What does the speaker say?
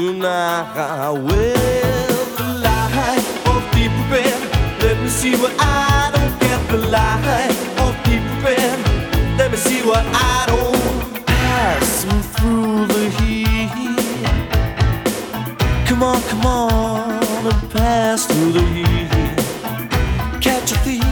tonight. Well, the light of deep red, let me see what I don't get. The light of deep red, let me see what I don't. Passing through the heat, come on, and pass through the heat. Catch a thief